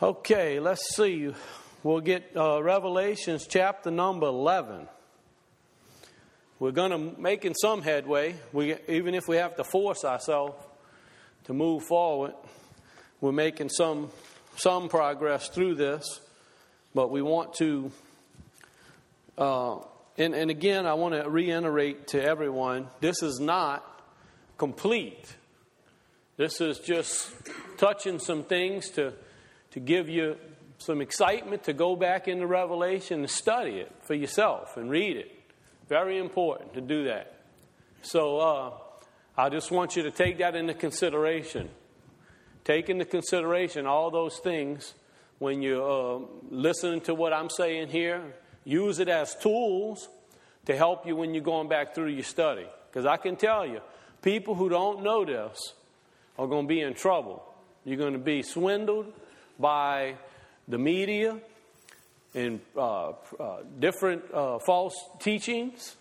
Okay, let's see. We'll get Revelations chapter number 11. We're going to making some headway. Even if we have to force ourselves to move forward, we're making some progress through this. But we want to, and again, I want to reiterate to everyone, this is not complete. This is just touching some things to give you some excitement to go back into Revelation and study it for yourself and read it. Very important to do that. So I just want you to take that into consideration. Take into consideration all those things when you're listening to what I'm saying here. Use it as tools to help you when you're going back through your study. Because I can tell you, people who don't know this are going to be in trouble. You're going to be swindled by the media and different false teachings.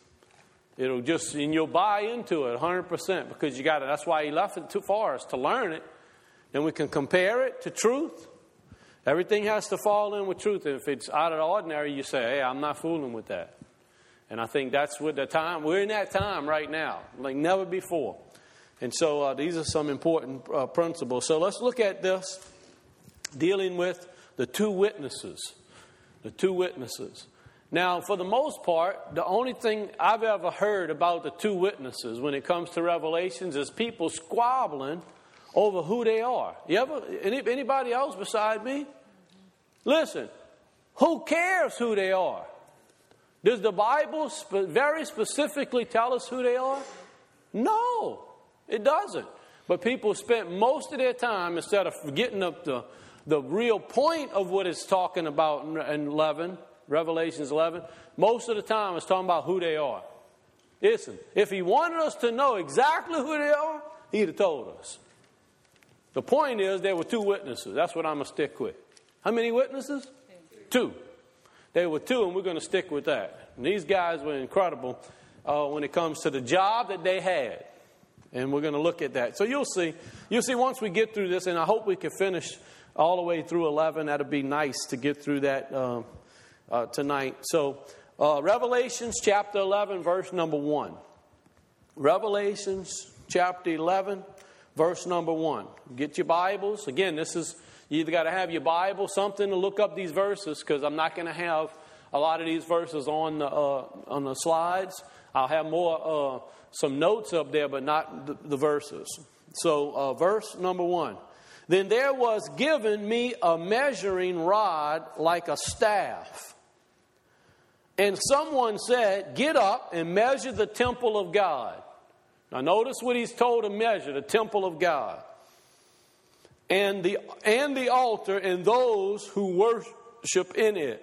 And you'll buy into it 100% because you got it. That's why he left it for us to learn it. Then we can compare it to truth. Everything has to fall in with truth. And if it's out of the ordinary, you say, hey, I'm not fooling with that. And I think that's what the time, we're in that time right now, like never before. And so these are some important principles. So let's look at this, dealing with the two witnesses. The two witnesses. Now, for the most part, the only thing I've ever heard about the two witnesses when it comes to Revelations is people squabbling over who they are. Anybody else beside me? Listen, who cares who they are? Does the Bible very specifically tell us who they are? No, it doesn't. But people spent most of their time, instead of getting up the real point of what it's talking about in Revelations 11, most of the time it's talking about who they are. Listen, if he wanted us to know exactly who they are, he'd have told us. The point is there were two witnesses. That's what I'm going to stick with. How many witnesses? Two. There were two, and we're going to stick with that. And these guys were incredible when it comes to the job that they had. And we're going to look at that. So you'll see once we get through this, and I hope we can finish all the way through 11. That'll be nice to get through that tonight. So Revelations chapter 11, verse number 1. Revelations chapter 11, verse number 1. Get your Bibles. Again, you either got to have your Bible, something to look up these verses, because I'm not going to have a lot of these verses on the slides. I'll have more some notes up there, but not the verses. So verse number 1. Then there was given me a measuring rod like a staff. And someone said, get up and measure the temple of God. Now notice what he's told to measure, the temple of God. And the altar and those who worship in it.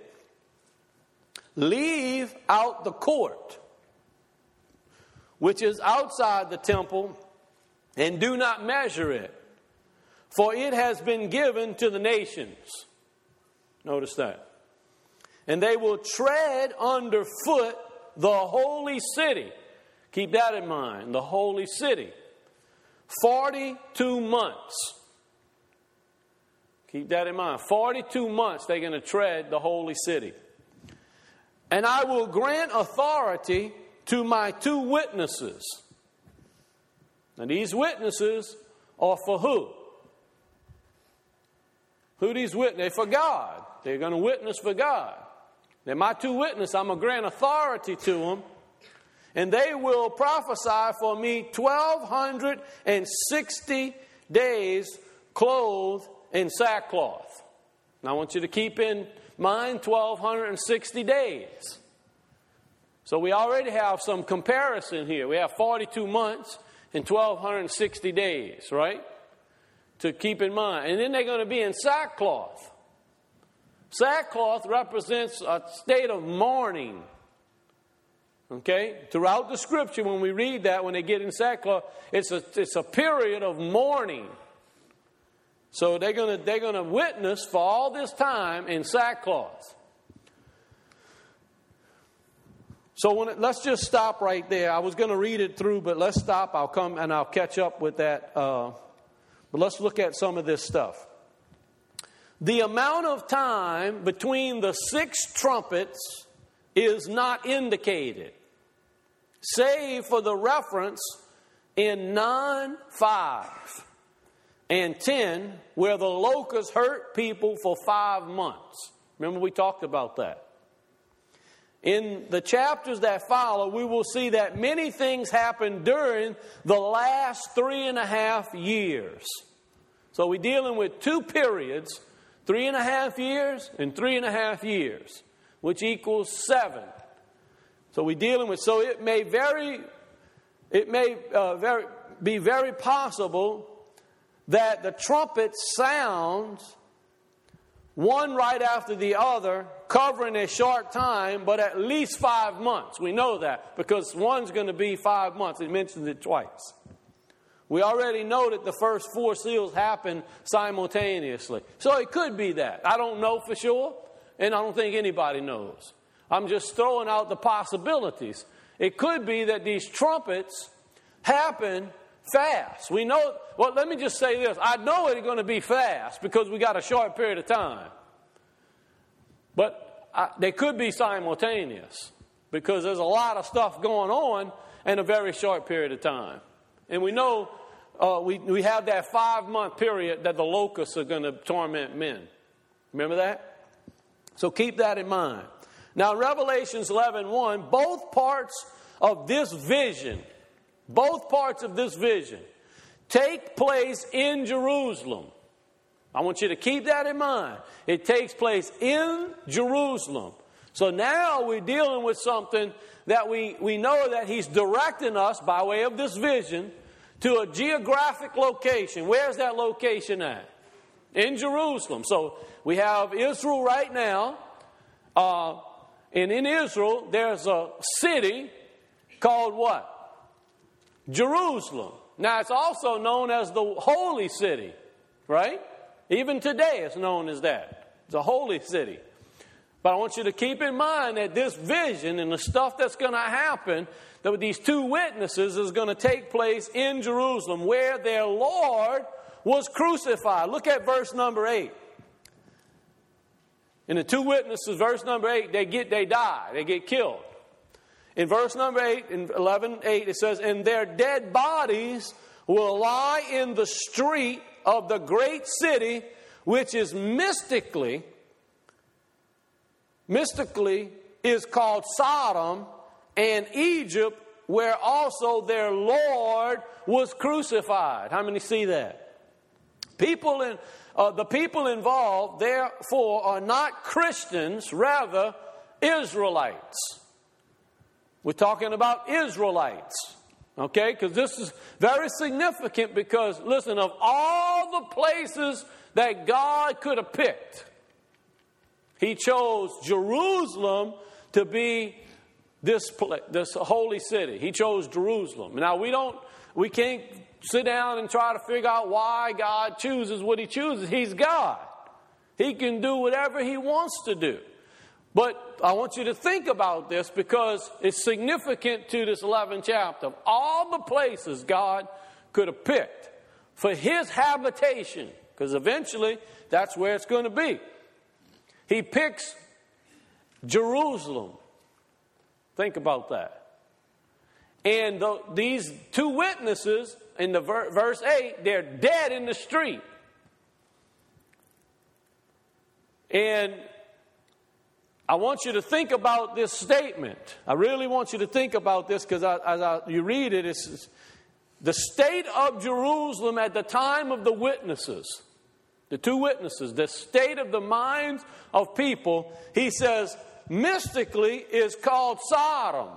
Leave out the court, which is outside the temple, and do not measure it. For it has been given to the nations. Notice that. And they will tread underfoot the holy city. Keep that in mind, the holy city. 42 months. Keep that in mind. 42 months they're going to tread the holy city. And I will grant authority to my two witnesses. Now these witnesses are for who? Who these witnesses? They're for God. They're going to witness for God. They're my two witnesses. I'm going to grant authority to them. And they will prophesy for me 1,260 days clothed in sackcloth. Now I want you to keep in mind 1,260 days. So we already have some comparison here. We have 42 months and 1,260 days, right? To keep in mind. And then they're going to be in sackcloth. Sackcloth represents a state of mourning. Okay? Throughout the scripture, when we read that, when they get in sackcloth, it's a period of mourning. So they're going to witness for all this time in sackcloth. So let's just stop right there. I was going to read it through, but let's stop. I'll come and I'll catch up with that. But let's look at some of this stuff. the amount of time between the 6 trumpets is not indicated, save for the reference in 9:5 and 10, where the locusts hurt people for 5 months. Remember, we talked about that. In the chapters that follow, we will see that many things happen during the last 3.5 years. So we're dealing with 2 periods, 3.5 years and 3.5 years, which equals 7. So we're dealing with, so it may be very possible that the trumpet sounds one right after the other, covering a short time, but at least 5 months. We know that because one's going to be 5 months. He mentions it twice. We already know that the first 4 seals happen simultaneously. So it could be that. I don't know for sure, and I don't think anybody knows. I'm just throwing out the possibilities. It could be that these trumpets happen fast. We know, well, let me just say this. I know it's going to be fast because we got a short period of time. But they could be simultaneous because there's a lot of stuff going on in a very short period of time. And we know we have that 5-month period that the locusts are going to torment men. Remember that? So keep that in mind. Now, in Revelations 11:1, both parts of this vision take place in Jerusalem. I want you to keep that in mind. It takes place in Jerusalem. So now we're dealing with something that we know that he's directing us by way of this vision to a geographic location. Where's that location at? In Jerusalem. So we have Israel right now. And in Israel, there's a city called what? Jerusalem. Now, it's also known as the Holy City, right? Even today, it's known as that. It's a holy city. But I want you to keep in mind that this vision and the stuff that's going to happen, that with these 2 witnesses, is going to take place in Jerusalem, where their Lord was crucified. Look at verse number 8. In the 2 witnesses, verse number 8, they die. They get killed. In verse number 8, in 11:8, it says, "And their dead bodies will lie in the street of the great city, which is mystically is called Sodom, and Egypt, where also their Lord was crucified." How many see that? The people involved, therefore, are not Christians, rather Israelites. We're talking about Israelites, okay? Because this is very significant because, listen, of all the places that God could have picked, he chose Jerusalem to be this holy city. He chose Jerusalem. Now, we can't sit down and try to figure out why God chooses what he chooses. He's God. He can do whatever he wants to do. But I want you to think about this because it's significant to this 11th chapter. Of all the places God could have picked for his habitation, because eventually that's where it's going to be, he picks Jerusalem. Think about that. And these 2 witnesses in the verse 8, they're dead in the street. And I want you to think about this statement. I really want you to think about this because as you read it, it's the state of Jerusalem at the time of the witnesses, the 2 witnesses, the state of the minds of people, he says, mystically is called Sodom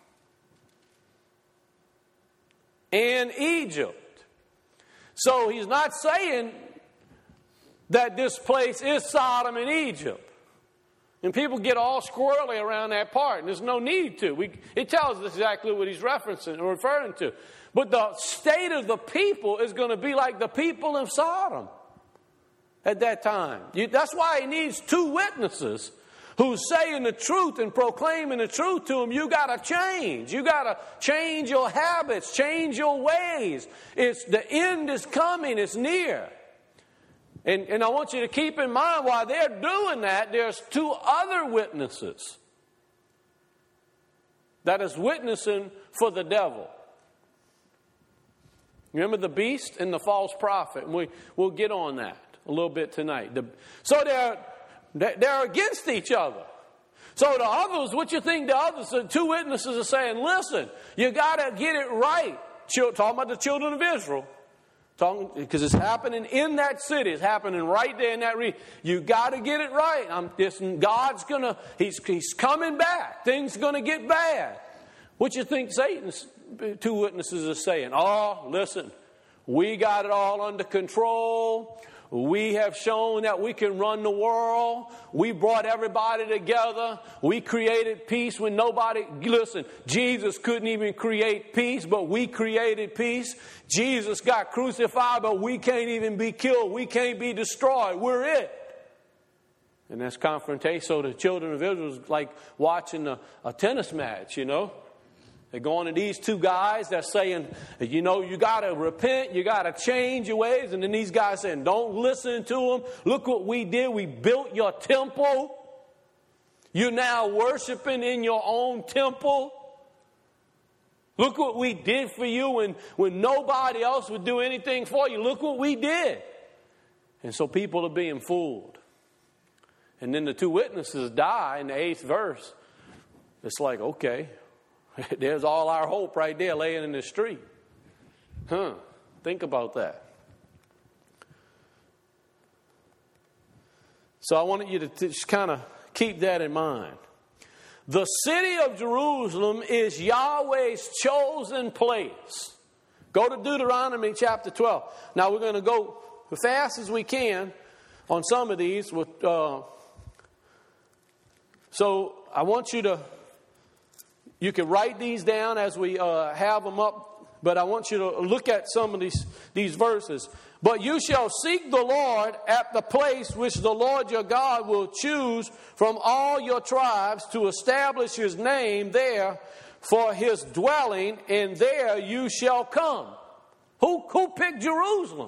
and Egypt. So he's not saying that this place is Sodom and Egypt. And people get all squirrely around that part, and there's no need to. It tells us exactly what he's referencing or referring to. But the state of the people is going to be like the people of Sodom at that time. That's why he needs 2 witnesses who's saying the truth and proclaiming the truth to him. You got to change. You got to change your habits, change your ways. The end is coming. It's near. And I want you to keep in mind while they're doing that, there's two other witnesses that is witnessing for the devil. Remember the beast and the false prophet. And we'll get on that a little bit tonight. So they're against each other. So the others, what you think the others, the two witnesses are saying, listen, you got to get it right. Talking about the children of Israel. Because it's happening in that city. It's happening right there in that region. You got to get it right. God's going to, he's coming back. Things are going to get bad. What you think Satan's two witnesses are saying? Oh, listen, we got it all under control. We have shown that we can run the world. We brought everybody together. We created peace when nobody... Listen, Jesus couldn't even create peace, but we created peace. Jesus got crucified, but we can't even be killed. We can't be destroyed. We're it. And that's confrontation. So the children of Israel is like watching a tennis match, you know. They're going to these two guys that are saying, you know, you got to repent, you got to change your ways. And then these guys saying, don't listen to them. Look what we did. We built your temple. You're now worshiping in your own temple. Look what we did for you when nobody else would do anything for you. Look what we did. And so people are being fooled. And then the two witnesses die in the 8th verse. It's like, okay. There's all our hope right there laying in the street. Think about that. So I wanted you to just kind of keep that in mind. The city of Jerusalem is Yahweh's chosen place. Go to Deuteronomy chapter 12. Now we're going to go as fast as we can on some of these. So I want you to... You can write these down as we have them up, but I want you to look at some of these verses. But you shall seek the Lord at the place which the Lord your God will choose from all your tribes to establish his name there for his dwelling, and there you shall come. Who picked Jerusalem?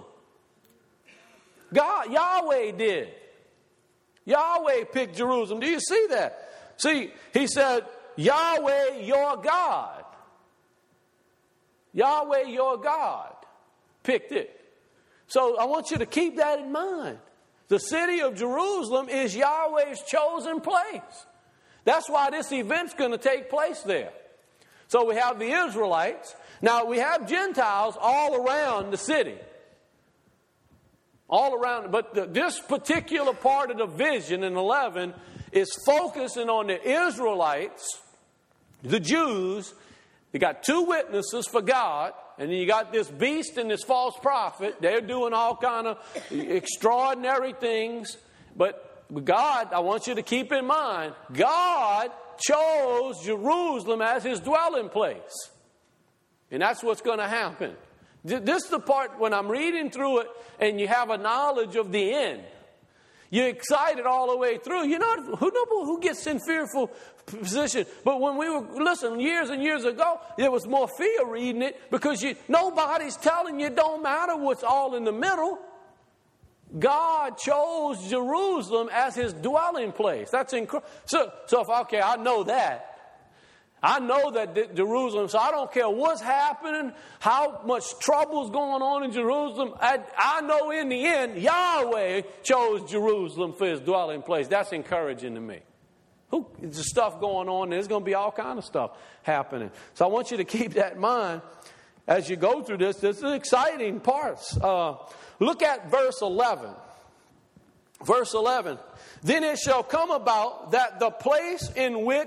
God, Yahweh did. Yahweh picked Jerusalem. Do you see that? See, he said, Yahweh your God. Yahweh your God picked it. So I want you to keep that in mind. The city of Jerusalem is Yahweh's chosen place. That's why this event's going to take place there. So we have the Israelites. Now we have Gentiles all around the city. All around. But this particular part of the vision in 11 is focusing on the Israelites, the Jews. You got two witnesses for God, and then you got this beast and this false prophet. They're doing all kind of extraordinary things. But God, I want you to keep in mind, God chose Jerusalem as his dwelling place. And that's what's going to happen. This is the part when I'm reading through it and you have a knowledge of the end. You're excited all the way through. You know who gets in fearful position? But when we were, years and years ago, there was more fear reading it because nobody's telling you it don't matter what's all in the middle. God chose Jerusalem as his dwelling place. That's incredible. So I know that. I know that Jerusalem, so I don't care what's happening, how much trouble's going on in Jerusalem. I know in the end, Yahweh chose Jerusalem for his dwelling place. That's encouraging to me. There's stuff going on. There's going to be all kind of stuff happening. So I want you to keep that in mind as you go through this. This is exciting parts. Look at verse 11. Verse 11. Then it shall come about that the place in which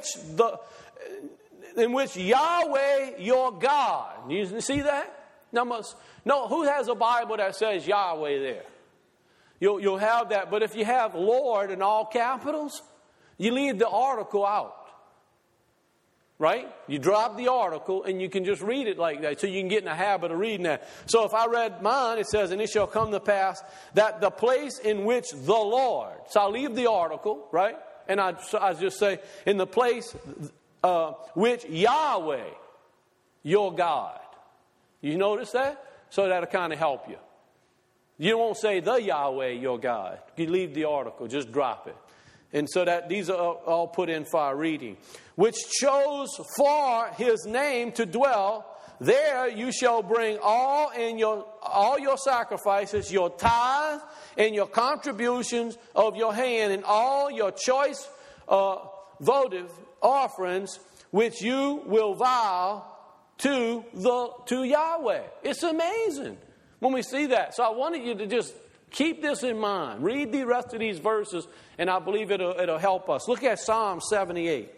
Yahweh your God. You see that? No, who has a Bible that says Yahweh there? You'll have that. But if you have Lord in all capitals, you leave the article out. Right? You drop the article and you can just read it like that. So you can get in the habit of reading that. So if I read mine, it says, and it shall come to pass that the place in which the Lord. So I leave the article, right? And I just say, in the place which Yahweh, your God. You notice that? So that'll kind of help you. You won't say the Yahweh your God. You leave the article, just drop it. And so that these are all put in for our reading. Which chose for his name to dwell. There you shall bring all your sacrifices, your tithe, and your contributions of your hand, and all your choice votive offerings, which you will vow to Yahweh. It's amazing when we see that. So I wanted you to just keep this in mind. Read the rest of these verses, and I believe it'll help us. Look at Psalm 78.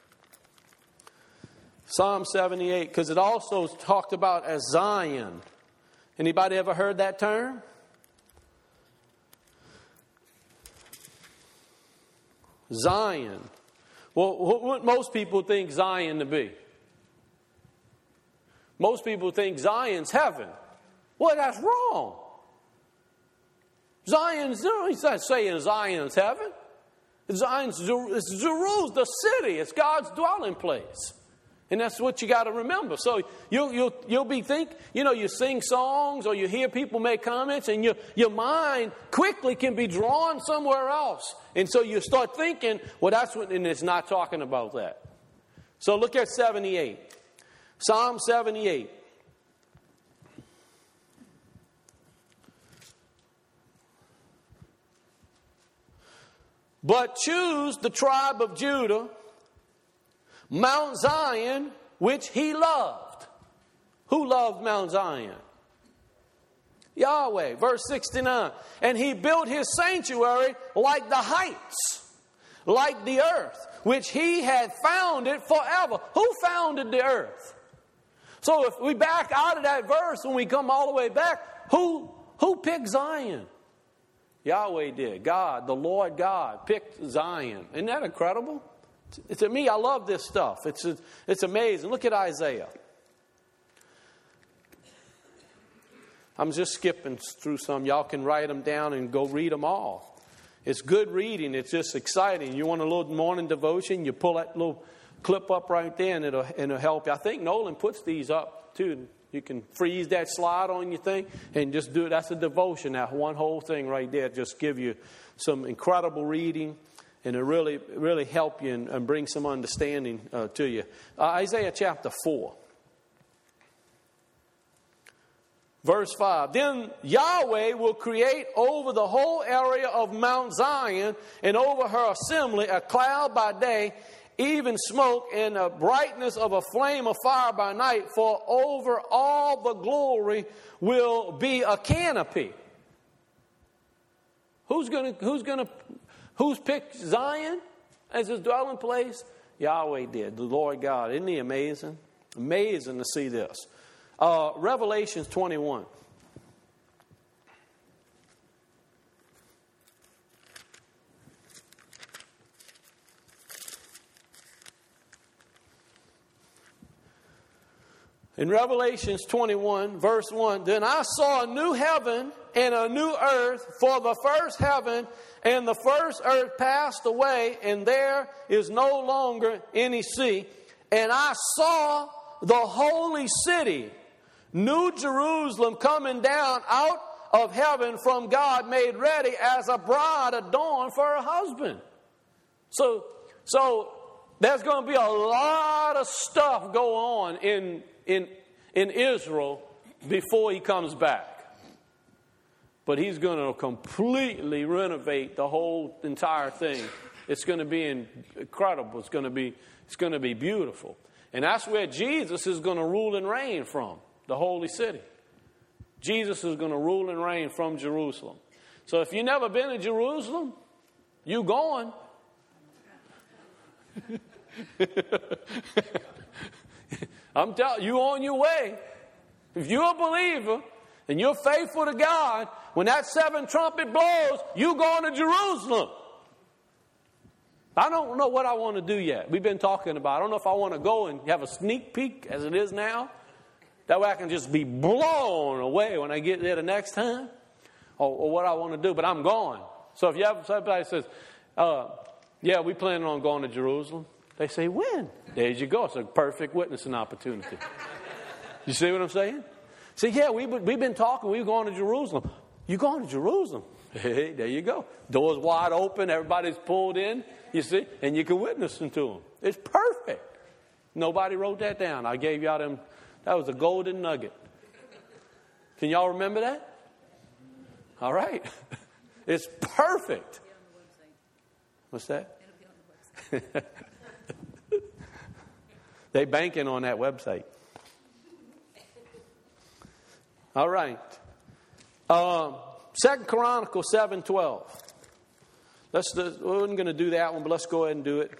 Psalm 78, because it also is talked about as Zion. Anybody ever heard that term? Zion. Well, what most people think Zion to be? Most people think Zion's heaven. Well, that's wrong. He's not saying Zion's heaven. Zion's Jerusalem, the city. It's God's dwelling place. And that's what you got to remember. So you'll be you sing songs or you hear people make comments, and your mind quickly can be drawn somewhere else. And so you start thinking, well, and it's not talking about that. So look at 78. Psalm 78. But choose the tribe of Judah, Mount Zion, which he loved. Who loved Mount Zion? Yahweh. Verse 69. And he built his sanctuary like the heights, like the earth, which he had founded forever. Who founded the earth? So if we back out of that verse, when we come all the way back, who picked Zion? Yahweh did. God, the Lord God, picked Zion. Isn't that incredible? To me, I love this stuff. It's amazing. Look at Isaiah. I'm just skipping through some. Y'all can write them down and go read them all. It's good reading. It's just exciting. You want a little morning devotion, you pull that little clip up right there, and it'll help you. I think Nolan puts these up, too. You can freeze that slide on your thing and just do it. That's a devotion. That one whole thing right there just give you some incredible reading, and it really, really help you and bring some understanding to you. Isaiah chapter 4. Verse 5. Then Yahweh will create over the whole area of Mount Zion and over her assembly a cloud by day, even smoke and a brightness of a flame of fire by night, for over all the glory will be a canopy. Who's picked Zion as his dwelling place? Yahweh did, the Lord God. Isn't he amazing? Amazing to see this. Revelation 21. In Revelation 21, verse 1, then I saw a new heaven and a new earth, for the first heaven and the first earth passed away, and there is no longer any sea. And I saw the holy city, New Jerusalem, coming down out of heaven from God, made ready as a bride adorned for her husband. So there's going to be a lot of stuff go on in Israel before he comes back. But he's going to completely renovate the whole entire thing. It's going to be incredible. It's going to be beautiful. And that's where Jesus is going to rule and reign from, the holy city. Jesus is going to rule and reign from Jerusalem. So if you've never been to Jerusalem, you going. I'm telling you, on your way. If you're a believer and you're faithful to God, when that seventh trumpet blows, you going to Jerusalem. I don't know what I want to do yet. We've been talking about, I don't know if I want to go and have a sneak peek as it is now. That way I can just be blown away when I get there the next time. Or what I want to do, but I'm going. So if you have somebody says, yeah, we planning on going to Jerusalem. They say, when? There you go. It's a perfect witnessing opportunity. You see what I'm saying? See, yeah, we've been talking. We're going to Jerusalem. You going to Jerusalem? Hey, there you go. Doors wide open. Everybody's pulled in, you see, and you can witness to them. It's perfect. Nobody wrote that down. I gave y'all them. That was a golden nugget. Can y'all remember that? All right. It's perfect. What's that? They banking on that website. All right. 2 Chronicles 7:12. We weren't going to do that one, but let's go ahead and do it.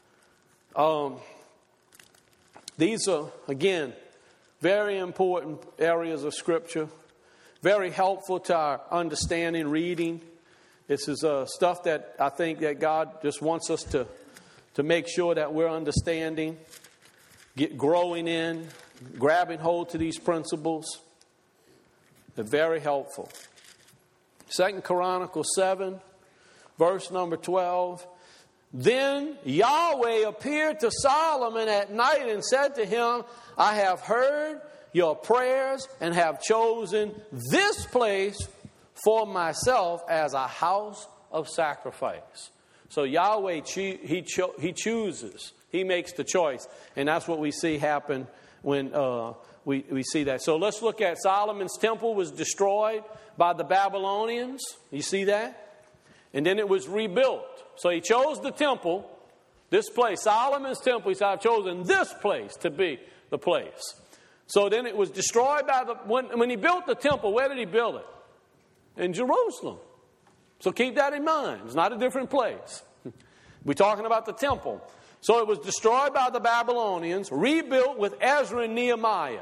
These are, again, very important areas of Scripture. Very helpful to our understanding, reading. This is stuff that I think that God just wants us to make sure that we're understanding, growing in, grabbing hold to these principles. They're very helpful. 2 Chronicles 7, verse number 12. Then Yahweh appeared to Solomon at night and said to him, I have heard your prayers and have chosen this place for myself as a house of sacrifice. So Yahweh, he chooses. He makes the choice. And that's what we see happen when we see that. So let's look at Solomon's temple was destroyed by the Babylonians. You see that? And then it was rebuilt. So he chose the temple, this place, Solomon's temple. He said, I've chosen this place to be the place. So then it was destroyed by when he built the temple, where did he build it? In Jerusalem. So keep that in mind. It's not a different place. We're talking about the temple. So it was destroyed by the Babylonians, rebuilt with Ezra and Nehemiah.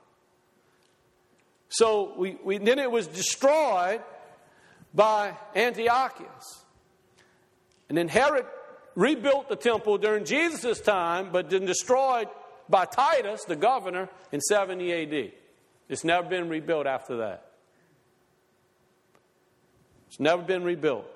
So then it was destroyed by Antiochus. And then Herod rebuilt the temple during Jesus' time, but then destroyed by Titus, the governor, in 70 A.D. It's never been rebuilt after that. It's never been rebuilt.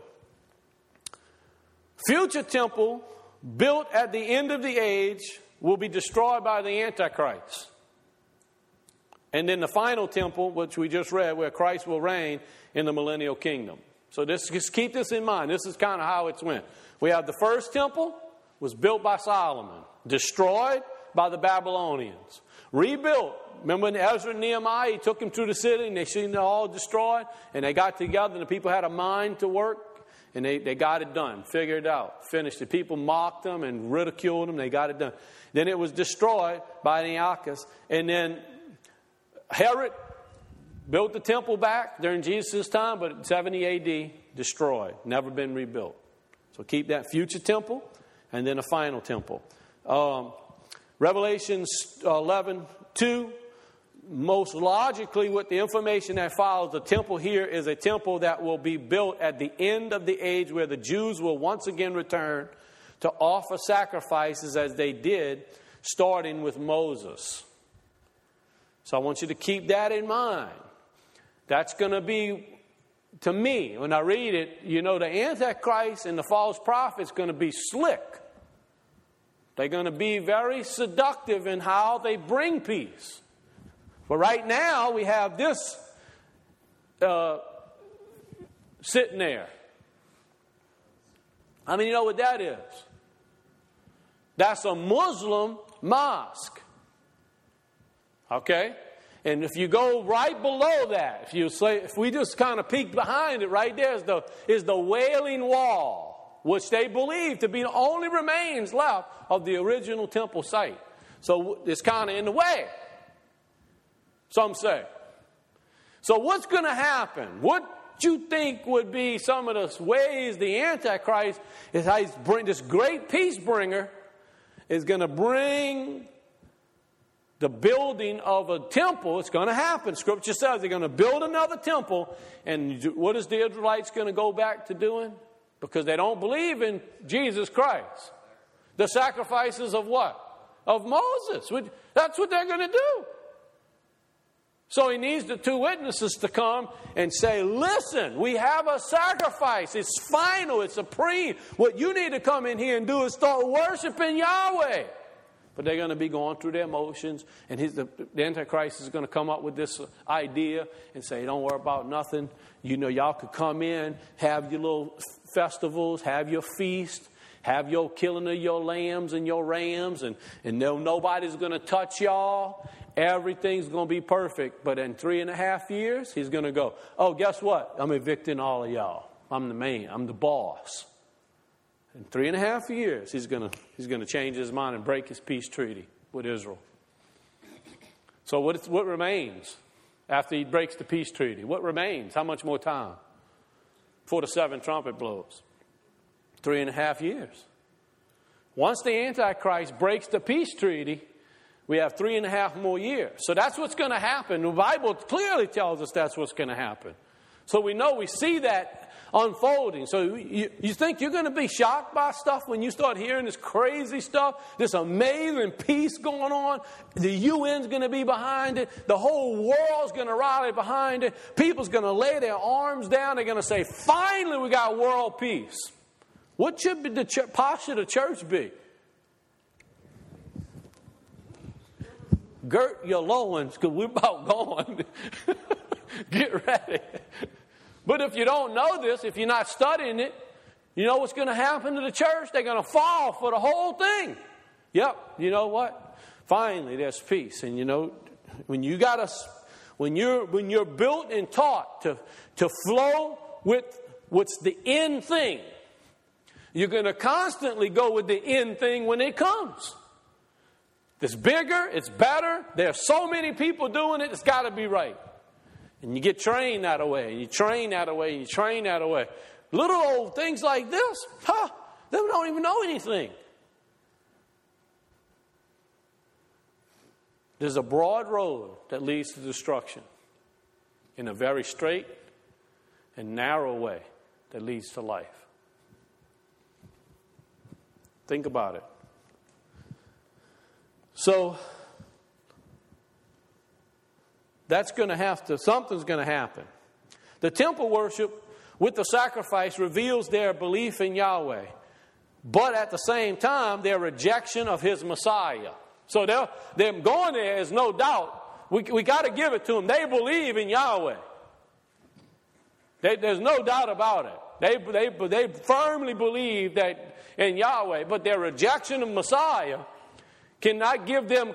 Future temple built at the end of the age will be destroyed by the Antichrist. And then the final temple, which we just read, where Christ will reign in the millennial kingdom. So just keep this in mind. This is kind of how it's went. We have the first temple was built by Solomon, destroyed by the Babylonians, rebuilt. Remember when Ezra and Nehemiah, he took them through the city and they seen it all destroyed, and they got together and the people had a mind to work, and they got it done, figured it out, finished it. People mocked them and ridiculed them. They got it done. Then it was destroyed by Antiochus, and then Herod built the temple back during Jesus' time, but in 70 A.D., destroyed. Never been rebuilt. So keep that future temple and then a final temple. Revelation 11:2, most logically with the information that follows, the temple here is a temple that will be built at the end of the age where the Jews will once again return to offer sacrifices as they did, starting with Moses. So I want you to keep that in mind. That's going to be, to me, when I read it, the Antichrist and the false prophet's going to be slick. They're going to be very seductive in how they bring peace. But right now, we have this sitting there. I mean, you know what that is? That's a Muslim mosque. Okay? And if you go right below that, if we just kind of peek behind it, right there is the Wailing Wall, which they believe to be the only remains left of the original temple site. So it's kind of in the way, some say. So what's going to happen? What you think would be some of the ways the Antichrist is how he's this great peace bringer is going to bring the building of a temple? It's going to happen. Scripture says they're going to build another temple. And what is the Israelites going to go back to doing? Because they don't believe in Jesus Christ. The sacrifices of what? Of Moses. That's what they're going to do. So he needs the two witnesses to come and say, listen, we have a sacrifice. It's final. It's supreme. What you need to come in here and do is start worshiping Yahweh. But they're going to be going through their motions. And the Antichrist is going to come up with this idea and say, don't worry about nothing. You know, y'all could come in, have your little festivals, have your feast, have your killing of your lambs and your rams. And nobody's going to touch y'all. Everything's going to be perfect. But in 3.5 years, he's going to go, oh, guess what? I'm evicting all of y'all. I'm the man. I'm the boss. In 3.5 years, he's going to change his mind and break his peace treaty with Israel. So what remains after he breaks the peace treaty? What remains? How much more time before the 7th trumpet blows? 3.5 years. Once the Antichrist breaks the peace treaty, we have 3.5 more years. So that's what's going to happen. The Bible clearly tells us that's what's going to happen. So we see that unfolding. So you think you're going to be shocked by stuff when you start hearing this crazy stuff, this amazing peace going on. The UN's going to be behind it. The whole world's going to rally behind it. People's going to lay their arms down. They're going to say, finally we got world peace. What should the posture of the church be? Girt your loins, because we're about gone. Get ready. But if you don't know this, if you're not studying it, you know what's going to happen to the church? They're going to fall for the whole thing. Yep. You know what? Finally, there's peace. And you know, when you're built and taught to flow with what's the end thing, you're going to constantly go with the end thing when it comes. It's bigger. It's better. There are so many people doing it. It's got to be right. And you get trained that way, and you train that way, and you train that way. Little old things like this, they don't even know anything. There's a broad road that leads to destruction, and a very straight and narrow way that leads to life. Think about it. So, something's going to happen. The temple worship with the sacrifice reveals their belief in Yahweh, but at the same time, their rejection of His Messiah. So them going there is no doubt. We got to give it to them. They believe in Yahweh. There's no doubt about it. They firmly believe that in Yahweh, but their rejection of Messiah cannot give them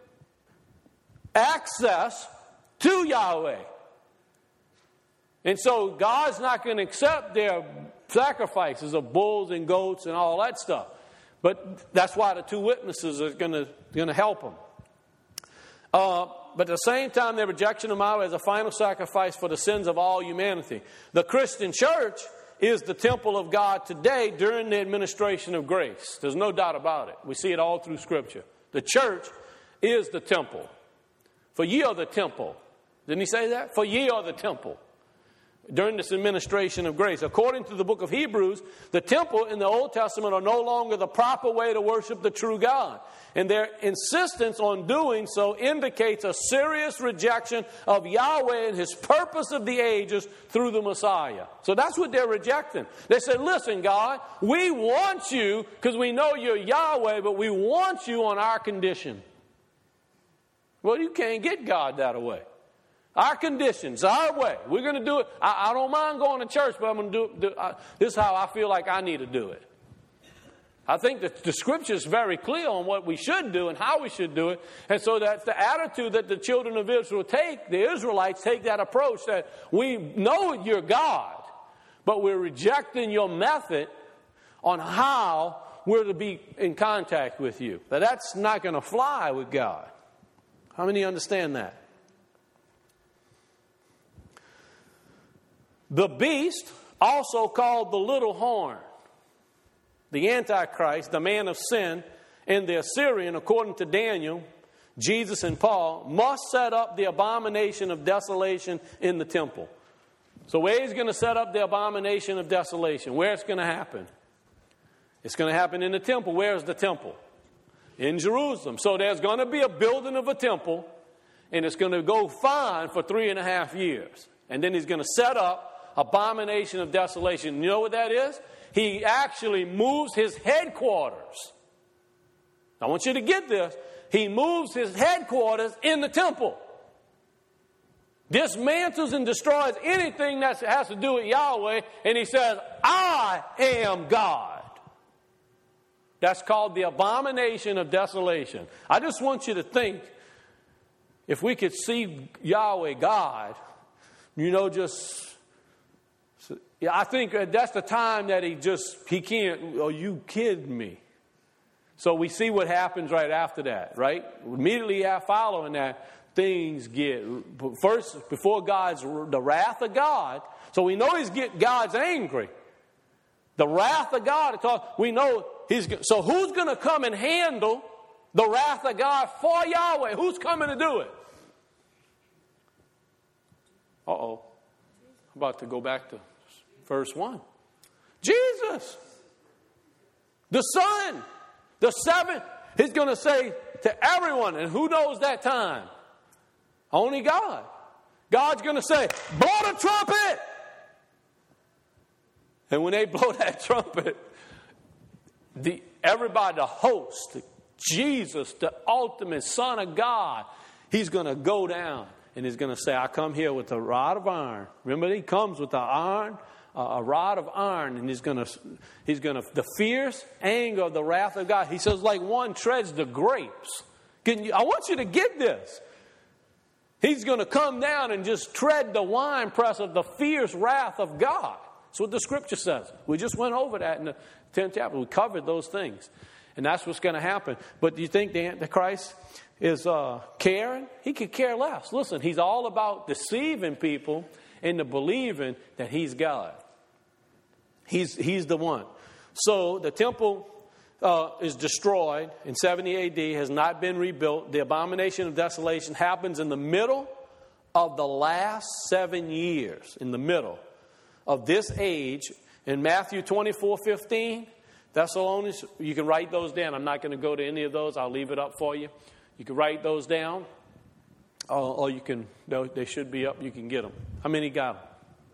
access to Yahweh. And so God's not going to accept their sacrifices of bulls and goats and all that stuff. But that's why the 2 witnesses are going to help them. But at the same time, their rejection of Yahweh is a final sacrifice for the sins of all humanity. The Christian church is the temple of God today during the administration of grace. There's no doubt about it. We see it all through Scripture. The church is the temple. For ye are the temple. Didn't he say that? For ye are the temple. During this administration of grace. According to the book of Hebrews, the temple in the Old Testament are no longer the proper way to worship the true God. And their insistence on doing so indicates a serious rejection of Yahweh and His purpose of the ages through the Messiah. So that's what they're rejecting. They said, listen, God, we want you because we know you're Yahweh, but we want you on our condition. Well, you can't get God that way. Our conditions, our way. We're going to do it. I don't mind going to church, but I'm going to do it. This is how I feel like I need to do it. I think that the Scripture is very clear on what we should do and how we should do it. And so that's the attitude that the children of Israel take. The Israelites take that approach that we know you're God, but we're rejecting your method on how we're to be in contact with you. But that's not going to fly with God. How many understand that? The beast, also called the little horn, the Antichrist, the man of sin, and the Assyrian, according to Daniel, Jesus and Paul, must set up the abomination of desolation in the temple. So where he's going to set up the abomination of desolation? Where it's going to happen? It's going to happen in the temple. Where is the temple? In Jerusalem. So there's going to be a building of a temple, and it's going to go fine for 3.5 years. And then he's going to set up abomination of desolation. You know what that is? He actually moves his headquarters I want you to get this. He moves his headquarters in the temple. Dismantles and destroys anything that has to do with Yahweh. And he says, I am God. That's called the abomination of desolation. I just want you to think, if we could see Yahweh God, I think that's the time that he can't, are you kidding me? So we see what happens right after that, right? Immediately following that, things get, first, before the wrath of God, so we know God's angry. The wrath of God, we know so who's going to come and handle the wrath of God for Yahweh? Who's coming to do it? I'm about to go back to verse 1. Jesus, the Son, the seventh. He's going to say to everyone, and who knows that time? Only God. God's going to say, blow the trumpet. And when they blow that trumpet, everybody, the host, Jesus, the ultimate Son of God, he's going to go down and he's going to say, I come here with a rod of iron. Remember, he comes with a rod of iron, and he's going to, the fierce anger of the wrath of God. He says, like one treads the grapes. I want you to get this. He's going to come down and just tread the winepress of the fierce wrath of God. That's what the scripture says. We just went over that in the 10th chapter. We covered those things. And that's what's going to happen. But do you think the Antichrist is caring? He could care less. Listen, he's all about deceiving people into believing that he's God. He's the one. So the temple is destroyed in 70 AD, has not been rebuilt. The abomination of desolation happens in the middle of the last 7 years, in the middle of this age. In Matthew 24:15, Thessalonians, you can write those down. I'm not going to go to any of those. I'll leave it up for you. You can write those down, or you can, they should be up. You can get them. How many got them?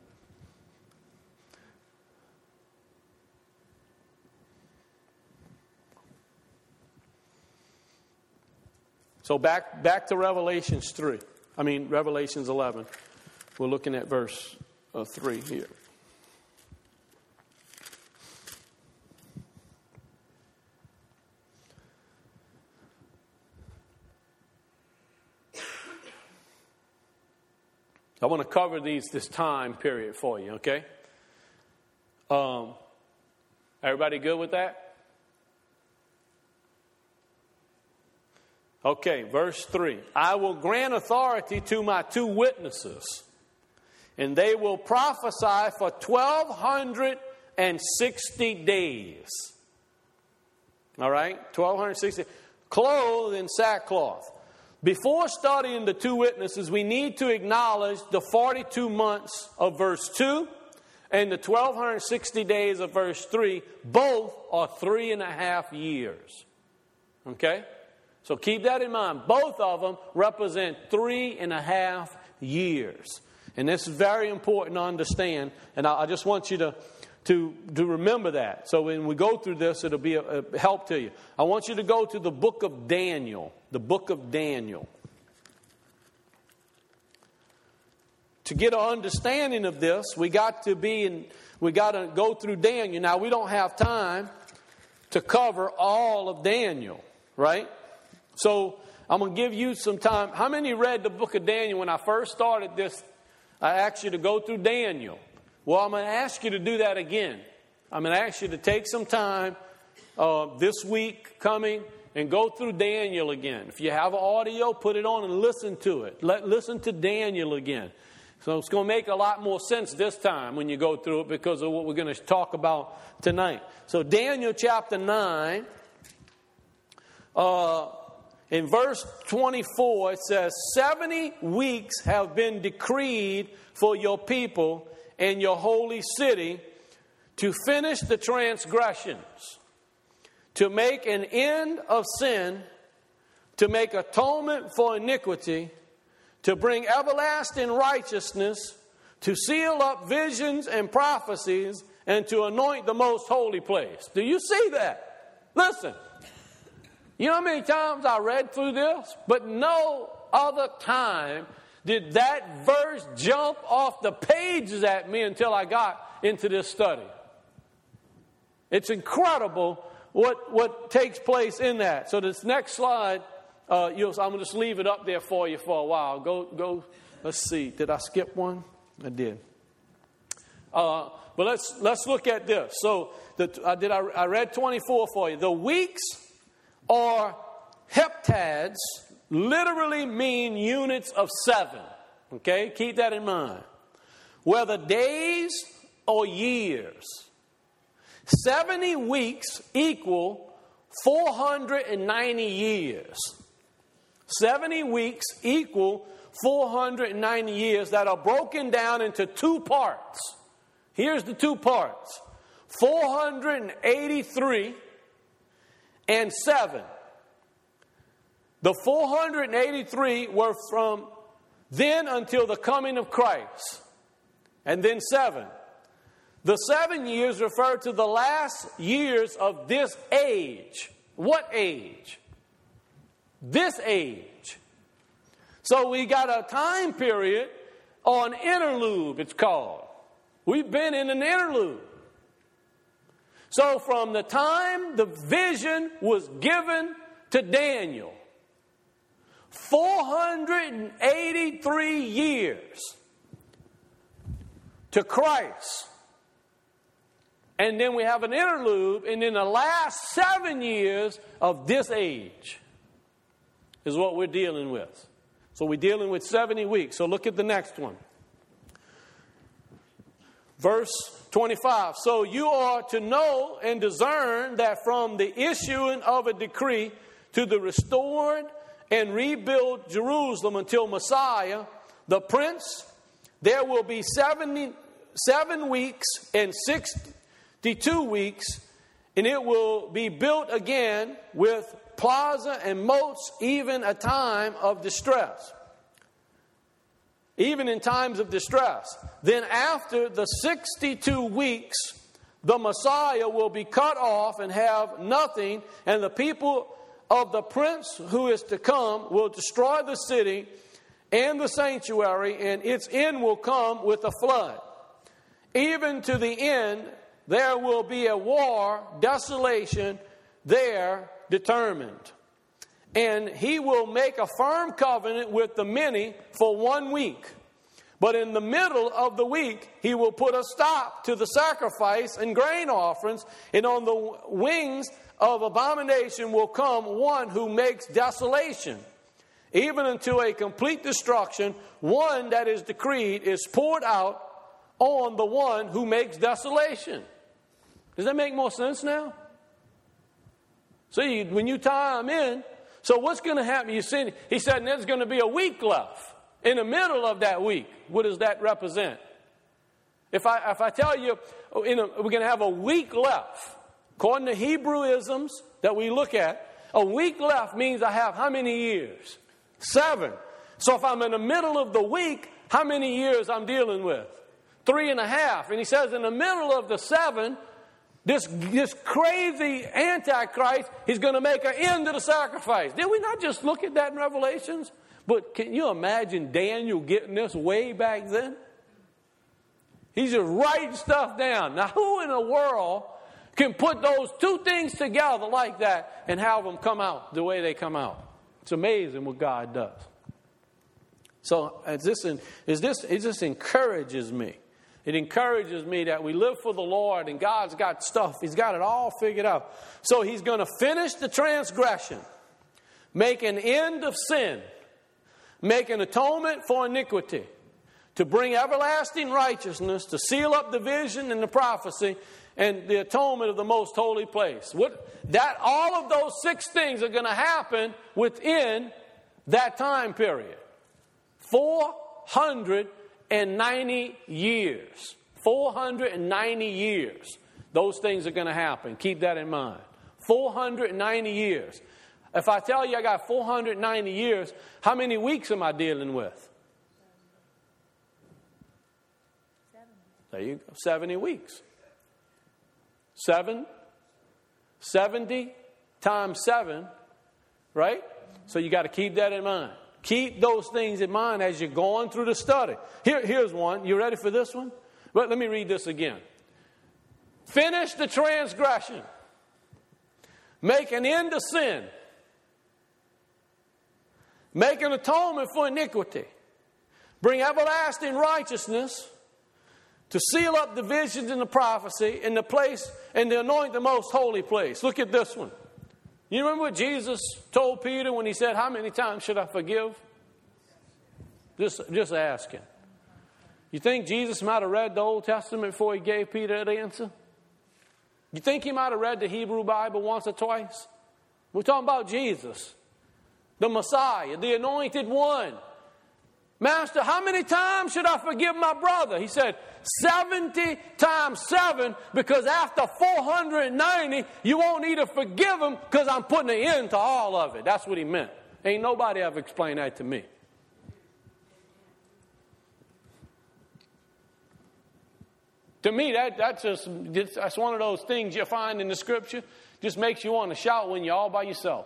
So back to Revelations 11. We're looking at verse 3 here. I want to cover this time period for you, okay? Everybody good with that? Okay, verse 3. I will grant authority to my 2 witnesses, and they will prophesy for 1,260 days. All right? 1,260. Clothed in sackcloth. Before studying the 2 witnesses, we need to acknowledge the 42 months of verse 2 and the 1,260 days of verse 3. Both are 3.5 years. Okay? So keep that in mind. Both of them represent 3.5 years. And this is very important to understand. And I just want you to remember that. So when we go through this, it'll be a help to you. I want you to go to the book of Daniel. The book of Daniel. To get an understanding of this, we got to go through Daniel. Now, we don't have time to cover all of Daniel, right? So I'm going to give you some time. How many read the book of Daniel when I first started this? I asked you to go through Daniel. Well, I'm going to ask you to do that again. I'm going to ask you to take some time this week coming and go through Daniel again. If you have audio, put it on and listen to it. Listen to Daniel again. So it's going to make a lot more sense this time when you go through it because of what we're going to talk about tonight. So Daniel chapter 9, in verse 24, it says, 70 weeks have been decreed for your people and your holy city to finish the transgressions, to make an end of sin, to make atonement for iniquity, to bring everlasting righteousness, to seal up visions and prophecies, and to anoint the most holy place. Do you see that? Listen. You know how many times I read through this? But no other time did that verse jump off the pages at me until I got into this study. It's incredible what takes place in that. So this next slide, I'm going to just leave it up there for you for a while. Go. Let's see. Did I skip one? I did. But let's look at this. So I read 24 for you. The weeks or heptads literally mean units of 7. Okay? Keep that in mind. Whether days or years. 70 weeks equal 490 years. 70 weeks equal 490 years that are broken down into 2 parts. Here's the 2 parts. 483 and 7. The 483 were from then until the coming of Christ. And then 7. The 7 years refer to the last years of this age. What age? This age. So we got a time period, or an interlude it's called. We've been in an interlude. So from the time the vision was given to Daniel, 483 years to Christ. And then we have an interlude, and then the last 7 years of this age is what we're dealing with. So we're dealing with 70 weeks. So look at the next one. Verse 25. So you are to know and discern that from the issuing of a decree to the restored and rebuild Jerusalem until Messiah, the Prince, there will be 7 weeks and 62 weeks, and it will be built again with plaza and moats, even a time of distress. Even in times of distress. Then after the 62 weeks, the Messiah will be cut off and have nothing, and the people of the Prince who is to come will destroy the city and the sanctuary, and its end will come with a flood. Even to the end, there will be a war, desolation there determined. And he will make a firm covenant with the many for 1 week. But in the middle of the week, he will put a stop to the sacrifice and grain offerings. And on the wings of abomination will come one who makes desolation. Even unto a complete destruction, one that is decreed is poured out on the one who makes desolation. Does that make more sense now? See, when you tie them in, so what's going to happen? You see, he said there's going to be a week left. In the middle of that week, what does that represent? If I tell you we're going to have a week left, according to Hebrewisms that we look at, a week left means I have how many years? 7. So if I'm in the middle of the week, how many years I'm dealing with? 3.5. And he says in the middle of the 7, this crazy Antichrist, he's going to make an end to the sacrifice. Did we not just look at that in Revelations? But can you imagine Daniel getting this way back then? He's just writing stuff down. Now, who in the world can put those 2 things together like that and have them come out the way they come out? It's amazing what God does. So it just encourages me. It encourages me that we live for the Lord and God's got stuff. He's got it all figured out. So he's going to finish the transgression, make an end of sin, make an atonement for iniquity, to bring everlasting righteousness, to seal up the vision and the prophecy, and the atonement of the most holy place. All of those 6 things are going to happen within that time period. 490 years. 490 years. Those things are going to happen. Keep that in mind. 490 years. If I tell you I got 490 years, how many weeks am I dealing with? 70. There you go. 70 weeks. 70 times 7 Right? So you got to keep that in mind. Keep those things in mind as you're going through the study. Here's one. You ready for this one? But let me read this again. Finish the transgression. Make an end to sin. Make an atonement for iniquity. Bring everlasting righteousness to seal up the visions and the prophecy in the place and to anoint the most holy place. Look at this one. You remember what Jesus told Peter when he said, how many times should I forgive? Just asking. You think Jesus might have read the Old Testament before he gave Peter that answer? You think he might have read the Hebrew Bible once or twice? We're talking about Jesus, the Messiah, the anointed one. Master, how many times should I forgive my brother? He said, 70 times 7, because after 490, you won't need to forgive him because I'm putting an end to all of it. That's what he meant. Ain't nobody ever explained that to me. To me, that's one of those things you find in the Scripture. Just makes you want to shout when you're all by yourself.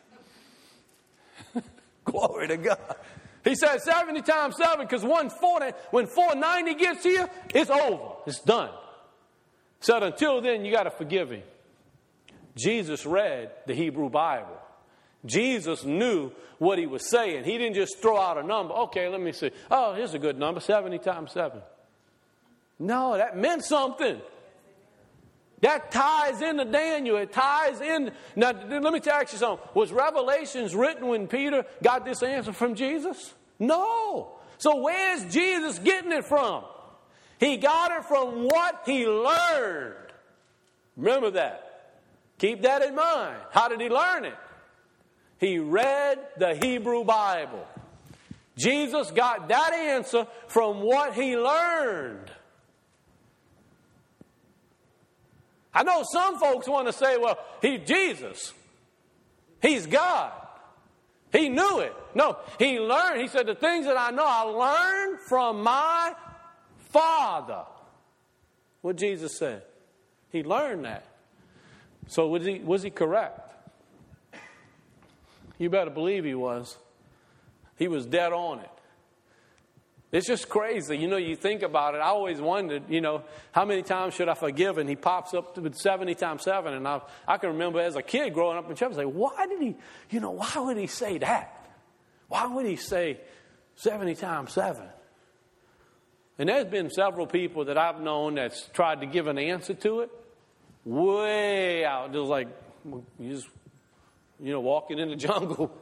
Glory to God. He said 70 times 7 because when 490 gets to you, it's over. It's done. Said until then, you got to forgive him. Jesus read the Hebrew Bible. Jesus knew what he was saying. He didn't just throw out a number. Okay, let me see. Oh, here's a good number, 70 times 7. No, that meant something. That ties into Daniel. It ties in. Now, let me ask you something. Was Revelations written when Peter got this answer from Jesus? No. So where's Jesus getting it from? He got it from what he learned. Remember that. Keep that in mind. How did he learn it? He read the Hebrew Bible. Jesus got that answer from what he learned. I know some folks want to say, well, he's Jesus. He's God. He knew it. No, he learned. He said, the things that I know, I learned from my Father. What Jesus said. He learned that. So was he correct? You better believe he was. He was dead on it. It's just crazy. You think about it. I always wondered, how many times should I forgive? And he pops up with 70 times 7. And I can remember as a kid growing up in church, say, why would he say that? Why would he say 70 times 7? And there's been several people that I've known that's tried to give an answer to it. Way out. Just like, walking in the jungle.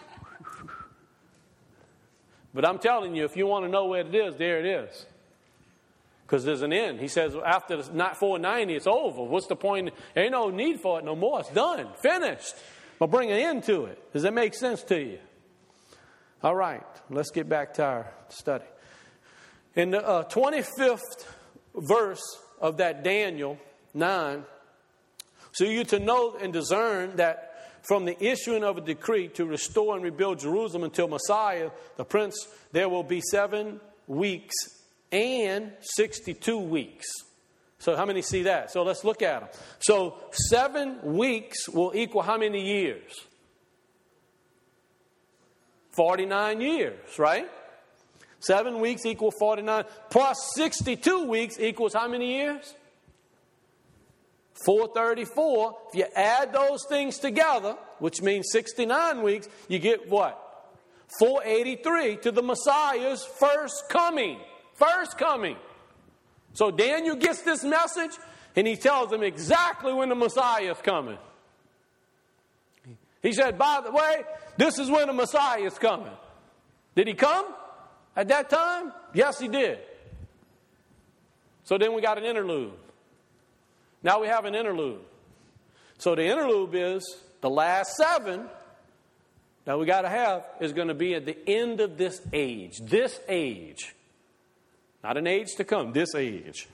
But I'm telling you, if you want to know where it is, there it is. Because there's an end. He says after 490, it's over. What's the point? There ain't no need for it no more. It's done. Finished. But bring an end to it. Does that make sense to you? All right. Let's get back to our study. In the 25th verse of that Daniel 9, so you to know and discern that from the issuing of a decree to restore and rebuild Jerusalem until Messiah, the Prince, there will be 7 weeks and 62 weeks. So how many see that? So let's look at them. So 7 weeks will equal how many years? 49 years, right? 7 weeks equal 49. Plus 62 weeks equals how many years? 434. If you add those things together, which means 69 weeks, you get what? 483 to the Messiah's first coming. First coming. So Daniel gets this message, and he tells them exactly when the Messiah is coming. He said, by the way, this is when the Messiah is coming. Did he come at that time? Yes, he did. So then we got an interlude. Now we have an interlude. So the interlude is the last 7 that we got to have is going to be at the end of this age. This age. Not an age to come. This age.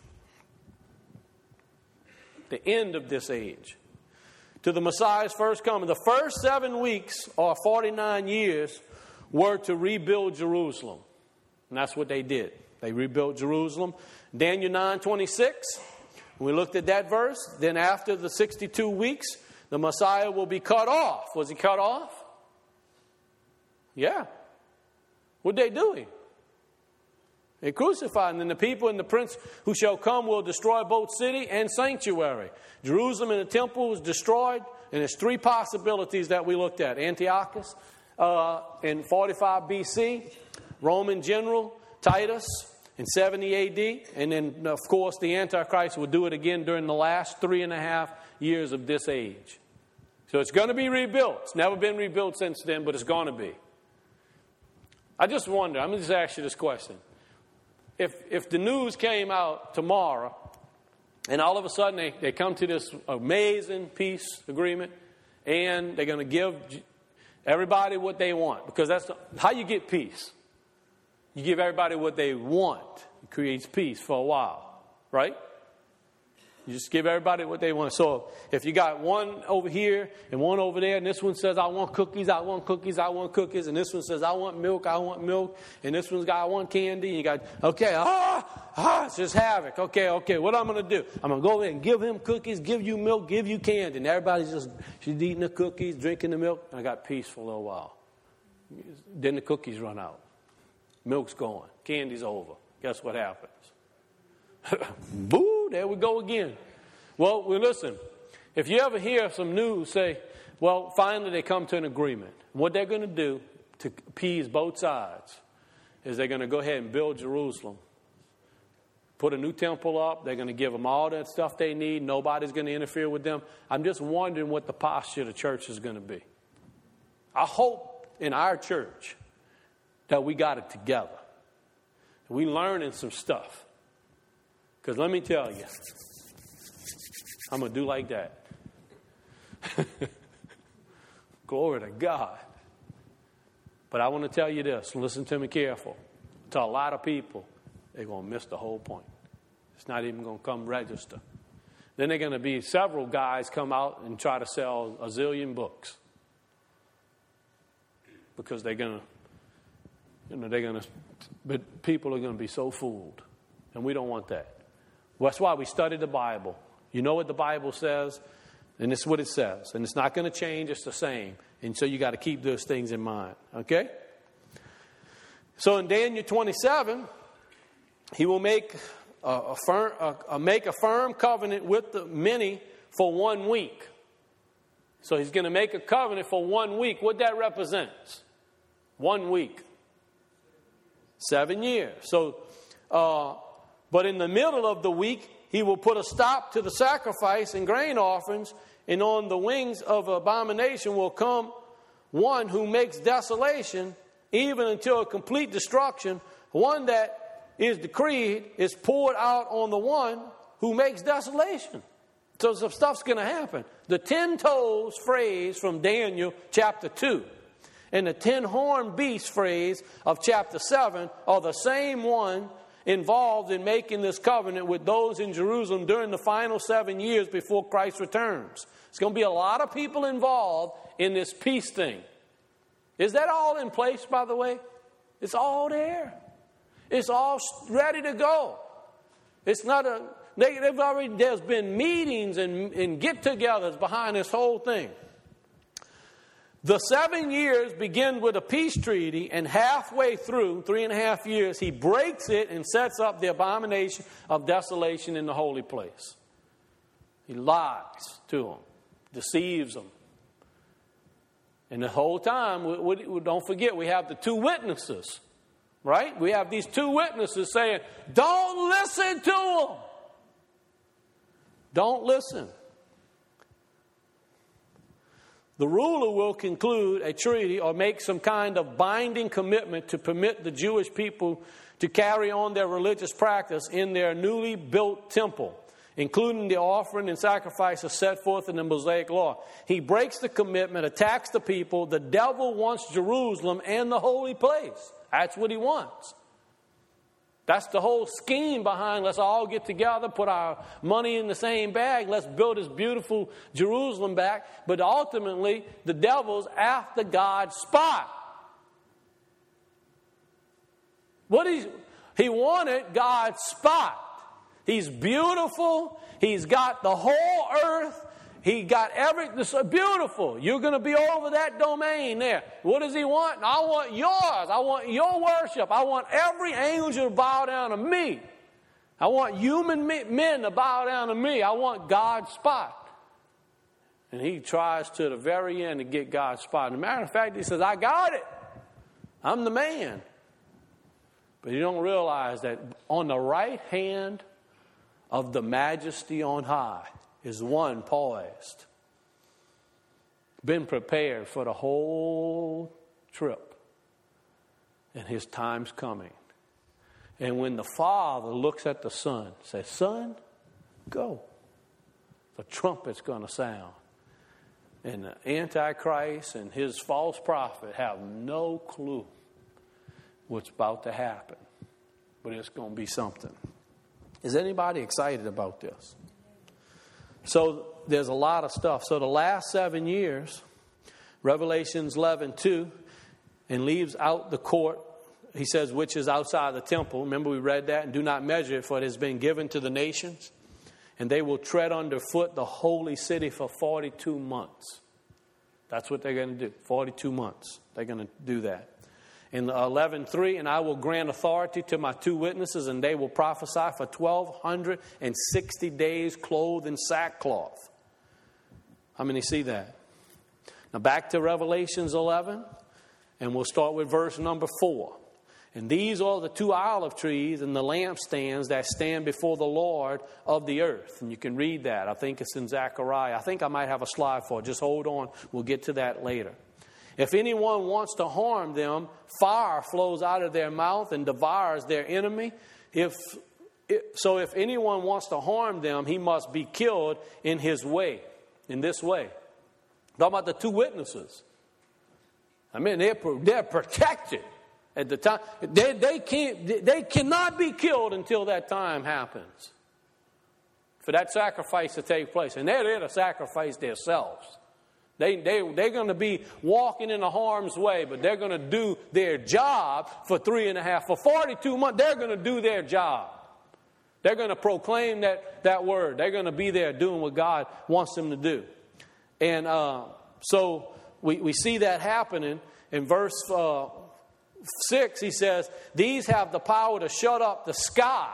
The end of this age. To the Messiah's first coming. The first 7 weeks or 49 years were to rebuild Jerusalem. And that's what they did. They rebuilt Jerusalem. Daniel 9:26. We looked at that verse. Then after the 62 weeks, the Messiah will be cut off. Was he cut off? Yeah. What they doing? They crucified. And then the people and the prince who shall come will destroy both city and sanctuary. Jerusalem and the temple was destroyed. And there's three possibilities that we looked at. Antiochus in 45 BC. Roman general Titus in 70 AD. And then, of course, the Antichrist will do it again during the last 3.5 years of this age. So it's going to be rebuilt. It's never been rebuilt since then, but it's going to be. I just wonder, I'm going to just ask you this question. If the news came out tomorrow, and all of a sudden they come to this amazing peace agreement, and they're going to give everybody what they want, because that's how you get peace. You give everybody what they want. It creates peace for a while, right? You just give everybody what they want. So if you got one over here and one over there, and this one says, I want cookies, I want cookies, I want cookies, and this one says, I want milk, and this one's got, I want candy, and you got, okay, it's just havoc. Okay, what I'm going to do? I'm going to go over there and give him cookies, give you milk, give you candy, and everybody's just, she's eating the cookies, drinking the milk, and I got peace for a little while. Then the cookies run out. Milk's gone. Candy's over. Guess what happens? Boo, there we go again. Well, listen, if you ever hear some news say, well, finally they come to an agreement. What they're going to do to appease both sides is they're going to go ahead and build Jerusalem. Put a new temple up. They're going to give them all that stuff they need. Nobody's going to interfere with them. I'm just wondering what the posture of the church is going to be. I hope in our church that we got it together. We learning some stuff. Because let me tell you, I'm going to do like that. Glory to God. But I want to tell you this. Listen to me careful. To a lot of people, they're going to miss the whole point. It's not even going to come register. Then they're going to be several guys come out and try to sell a zillion books. Because they're going to, but people are going to be so fooled. And we don't want that. That's why we study the Bible. You know what the Bible says, and it's what it says. And it's not going to change. It's the same. And so you got to keep those things in mind. Okay? So in Daniel 27, he will make a firm covenant with the many for 1 week. So he's going to make a covenant for 1 week. What that represents? 1 week. 7 years. So, but in the middle of the week, he will put a stop to the sacrifice and grain offerings, and on the wings of abomination will come one who makes desolation, even until a complete destruction. One that is decreed is poured out on the one who makes desolation. So some stuff's going to happen. The 10 toes phrase from Daniel chapter 2 and the 10-horned beast phrase of chapter 7 are the same one involved in making this covenant with those in Jerusalem during the final 7 years before Christ returns. It's going to be a lot of people involved in this peace thing. Is that all in place, by the way? It's all there. It's all ready to go. It's not there's been meetings and get-togethers behind this whole thing. The 7 years begin with a peace treaty, and halfway through, 3.5 years, he breaks it and sets up the abomination of desolation in the holy place. He lies to them, deceives them. And the whole time, don't forget, we have the 2 witnesses, right? We have these 2 witnesses saying, don't listen to them. Don't listen. The ruler will conclude a treaty or make some kind of binding commitment to permit the Jewish people to carry on their religious practice in their newly built temple, including the offering and sacrifices set forth in the Mosaic Law. He breaks the commitment, attacks the people. The devil wants Jerusalem and the holy place. That's what he wants. That's the whole scheme behind let's all get together, put our money in the same bag, let's build this beautiful Jerusalem back. But ultimately, the devil's after God's spot. He wanted God's spot. He's beautiful. He's got the whole earth He got everything. It's so beautiful. You're going to be over that domain there. What does he want? I want yours. I want your worship. I want every angel to bow down to me. I want human men to bow down to me. I want God's spot. And he tries to the very end to get God's spot. As a matter of fact, he says, I got it. I'm the man. But you don't realize that on the right hand of the majesty on high is one poised, been prepared for the whole trip, and his time's coming. And when the Father looks at the Son, says, Son, go. The trumpet's going to sound. And the Antichrist and his false prophet have no clue what's about to happen. But it's going to be something. Is anybody excited about this? So there's a lot of stuff. So the last 7 years, Revelations 11:2, and leaves out the court. He says, which is outside the temple. Remember we read that? And do not measure it, for it has been given to the nations. And they will tread underfoot the holy city for 42 months. That's what they're going to do. 42 months. They're going to do that. In 11:3, and I will grant authority to my 2 witnesses, and they will prophesy for 1,260 days clothed in sackcloth. How many see that? Now back to Revelations 11, and we'll start with verse number 4. And these are the 2 olive trees and the lampstands that stand before the Lord of the earth. And you can read that. I think it's in Zechariah. I think I might have a slide for it. Just hold on. We'll get to that later. If anyone wants to harm them, fire flows out of their mouth and devours their enemy. If anyone wants to harm them, he must be killed in his way, in this way. Talking about the 2 witnesses. I mean, they're protected. At the time, they cannot be killed until that time happens for that sacrifice to take place. And they're there to sacrifice themselves. They're going to be walking in the harm's way, but they're going to do their job for 42 months. They're going to do their job. They're going to proclaim that word. They're going to be there doing what God wants them to do. And so we see that happening in verse 6, he says, these have the power to shut up the sky.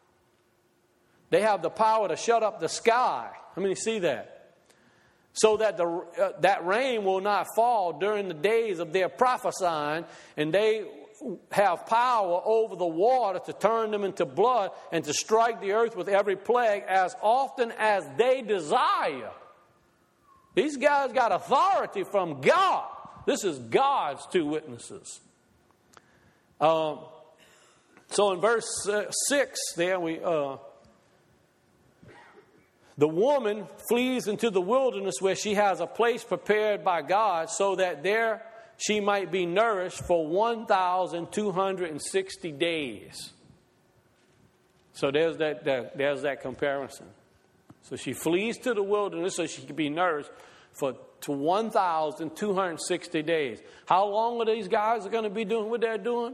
They have the power to shut up the sky. How many see that? So that that rain will not fall during the days of their prophesying, and they have power over the water to turn them into blood and to strike the earth with every plague as often as they desire. These guys got authority from God. This is God's 2 witnesses. So in verse 6 there, the woman flees into the wilderness where she has a place prepared by God so that there she might be nourished for 1,260 days. So there's that comparison. So she flees to the wilderness so she can be nourished to 1,260 days. How long are these guys going to be doing what they're doing?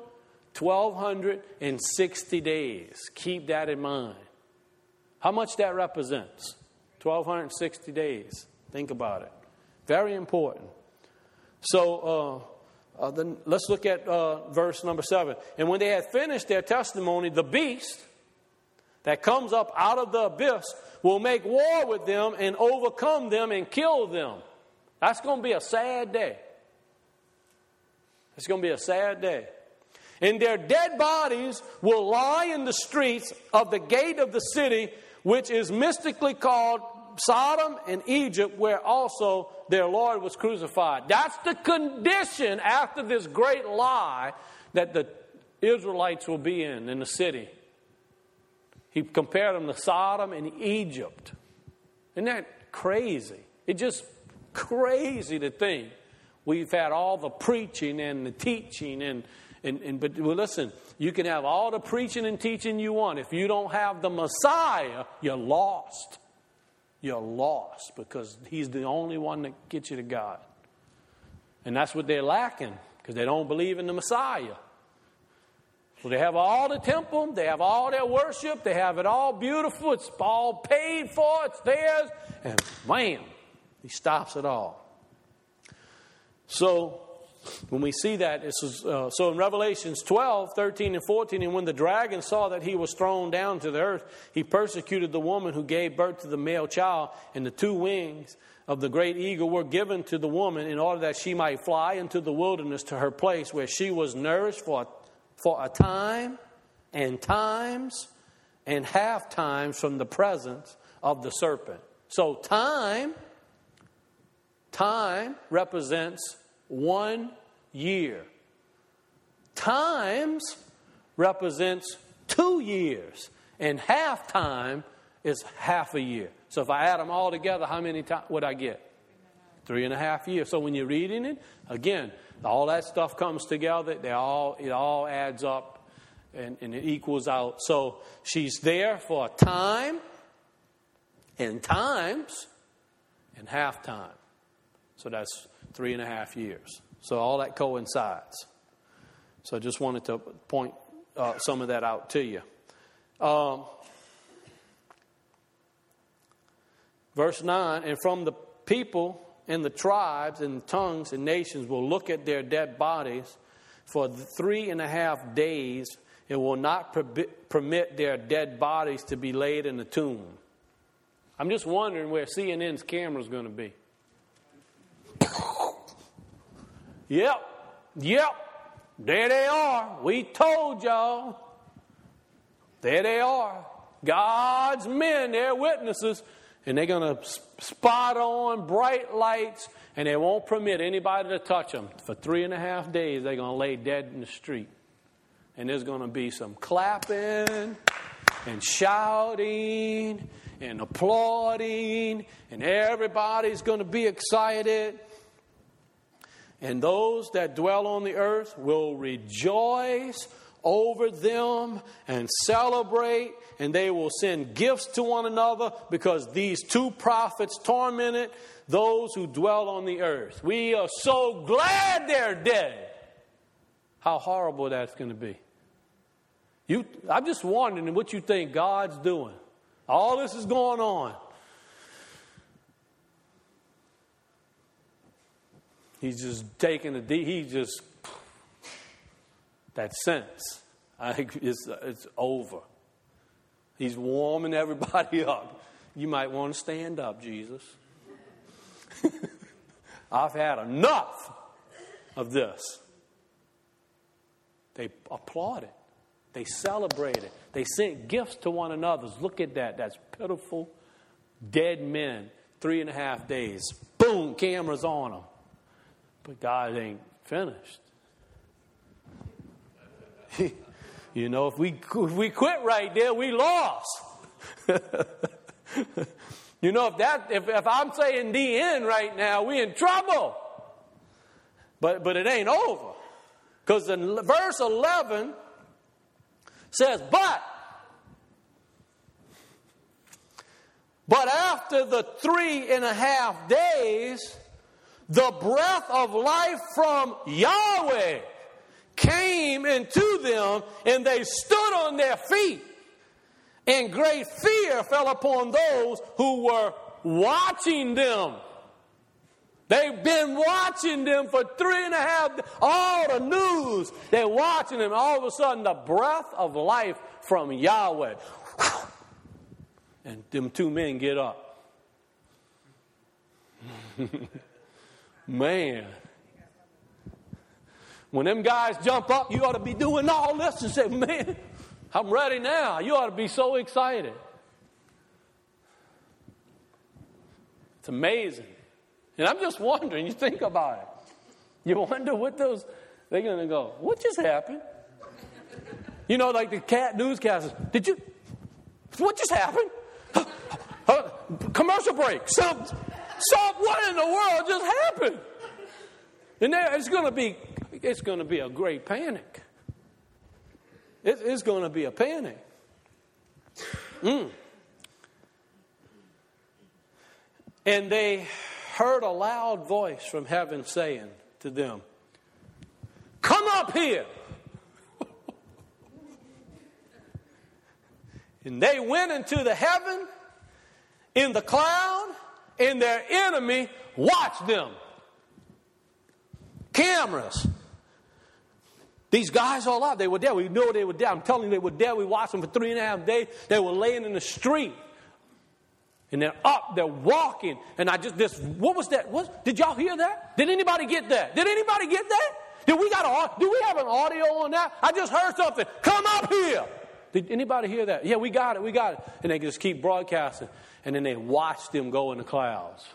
1,260 days. Keep that in mind. How much that represents? 1,260 days. Think about it. Very important. So then let's look at verse number 7. And when they had finished their testimony, the beast that comes up out of the abyss will make war with them and overcome them and kill them. That's going to be a sad day. It's going to be a sad day. And their dead bodies will lie in the streets of the gate of the city, which is mystically called Sodom and Egypt, where also their Lord was crucified. That's the condition after this great lie that the Israelites will be in the city. He compared them to Sodom and Egypt. Isn't that crazy? It's just crazy to think we've had all the preaching and the teaching but listen, you can have all the preaching and teaching you want. If you don't have the Messiah, you're lost. You're lost because he's the only one that gets you to God. And that's what they're lacking because they don't believe in the Messiah. So they have all the temple, they have all their worship, they have it all beautiful, it's all paid for, it's theirs, and wham, He stops it all. So when we see that, so in Revelations 12, 13, and 14, and when the dragon saw that he was thrown down to the earth, he persecuted the woman who gave birth to the male child, and the 2 wings of the great eagle were given to the woman in order that she might fly into the wilderness to her place where she was nourished for a time and times and half times from the presence of the serpent. So time represents 1 year. Times represents 2 years. And half time is half a year. So if I add them all together, how many times would I get? 3.5 years. So when you're reading it, again, all that stuff comes together. It all adds up and it equals out. So she's there for a time and times and half time. So that's 3.5 years. So all that coincides. So I just wanted to point some of that out to you. Verse 9, and from the people and the tribes and tongues and nations will look at their dead bodies for 3.5 days. It will not permit their dead bodies to be laid in the tomb. I'm just wondering where CNN's camera is going to be. Yep. There they are. We told y'all. There they are. God's men, they're witnesses. And they're going to spot on bright lights. And they won't permit anybody to touch them. For 3.5 days, they're going to lay dead in the street. And there's going to be some clapping and shouting and applauding. And everybody's going to be excited. And those that dwell on the earth will rejoice over them and celebrate. And they will send gifts to one another because these 2 prophets tormented those who dwell on the earth. We are so glad they're dead. How horrible that's going to be. I'm just wondering what you think God's doing. All this is going on. He's just taking that sense. I think it's over. He's warming everybody up. You might want to stand up, Jesus. I've had enough of this. They applauded. They celebrated. They sent gifts to one another. Look at that. That's pitiful. Dead men. 3.5 days. Boom, cameras on them. But God ain't finished. You know, if we quit right there, we lost. You know, if I'm saying the end right now, we in trouble. But it ain't over. Because in verse 11 says, but after the 3.5 days, the breath of life from Yahweh came into them, and they stood on their feet. And great fear fell upon those who were watching them. They've been watching them for 3.5 days. All the news, they're watching them. All of a sudden, the breath of life from Yahweh. And them 2 men get up. Man. When them guys jump up, you ought to be doing all this and say, man, I'm ready now. You ought to be so excited. It's amazing. And I'm just wondering, you think about it. You wonder what they're going to go, what just happened? You know, like the newscasters. What just happened? Commercial break. What in the world just happened? And it's going to be a great panic. It's going to be a panic. And they heard a loud voice from heaven saying to them, come up here. And they went into the heaven in the cloud and their enemy watched them. Cameras. These guys are alive. They were dead. We know they were dead. I'm telling you, they were dead. We watched them for 3.5 days. They were laying in the street. And they're up, they're walking. And what was that? Did y'all hear that? Did anybody get that? Did anybody get that? Do we have an audio on that? I just heard something. Come up here. Did anybody hear that? Yeah, we got it. And they just keep broadcasting. And then they watch them go in the clouds.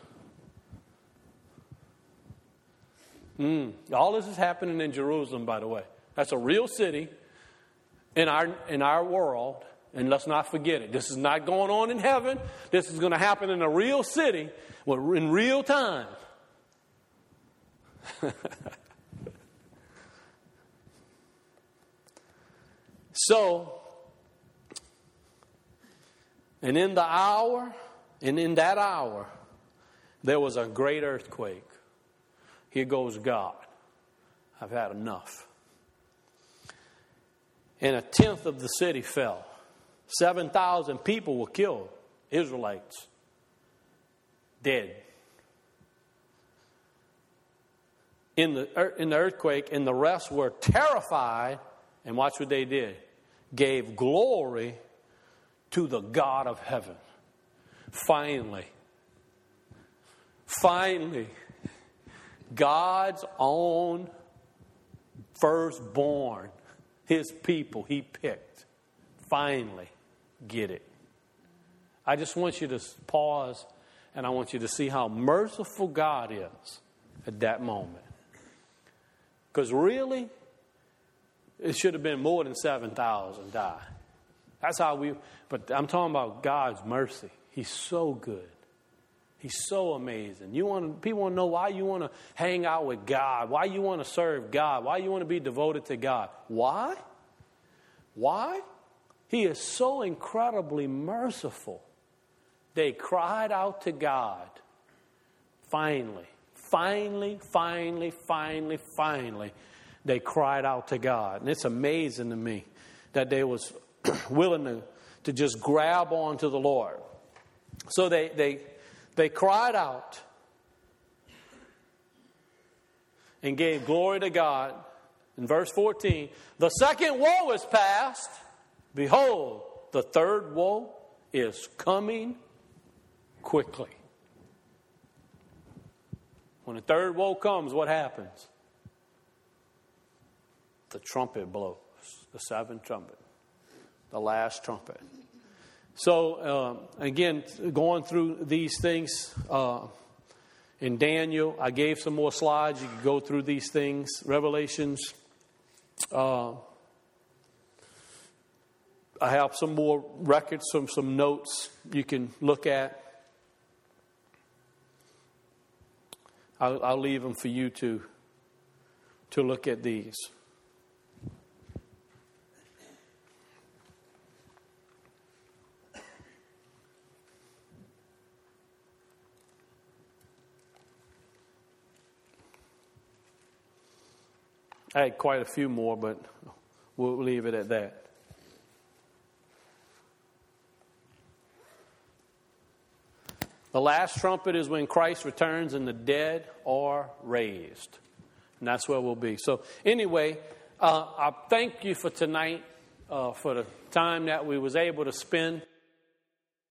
All this is happening in Jerusalem, by the way. That's a real city in our world. And let's not forget it. This is not going on in heaven. This is going to happen in a real city in real time. So, and in that hour, there was a great earthquake. Here goes God. I've had enough. And 1/10 of the city fell. 7,000 people were killed. Israelites. Dead. In the earthquake, and the rest were terrified. And watch what they did. Gave glory to the God of heaven. Finally, God's own firstborn, his people he picked, finally get it. I just want you to pause, and I want you to see how merciful God is at that moment. Because really, it should have been more than 7,000 died. That's how but I'm talking about God's mercy. He's so good. He's so amazing. People want to know why you want to hang out with God, why you want to serve God, why you want to be devoted to God. Why? Why? He is so incredibly merciful. They cried out to God. Finally, they cried out to God. And it's amazing to me that they was willing to just grab on to the Lord. So they cried out and gave glory to God. In verse 14, the second woe is past. Behold, the third woe is coming quickly. When the third woe comes, what happens? The trumpet blows, the seventh trumpet, the last trumpet. So, again, going through these things in Daniel, I gave some more slides. You can go through these things. Revelations. I have some more records, some notes you can look at. I'll leave them for you to look at these. I had quite a few more, but we'll leave it at that. The last trumpet is when Christ returns and the dead are raised. And that's where we'll be. So anyway, I thank you for tonight, for the time that we was able to spend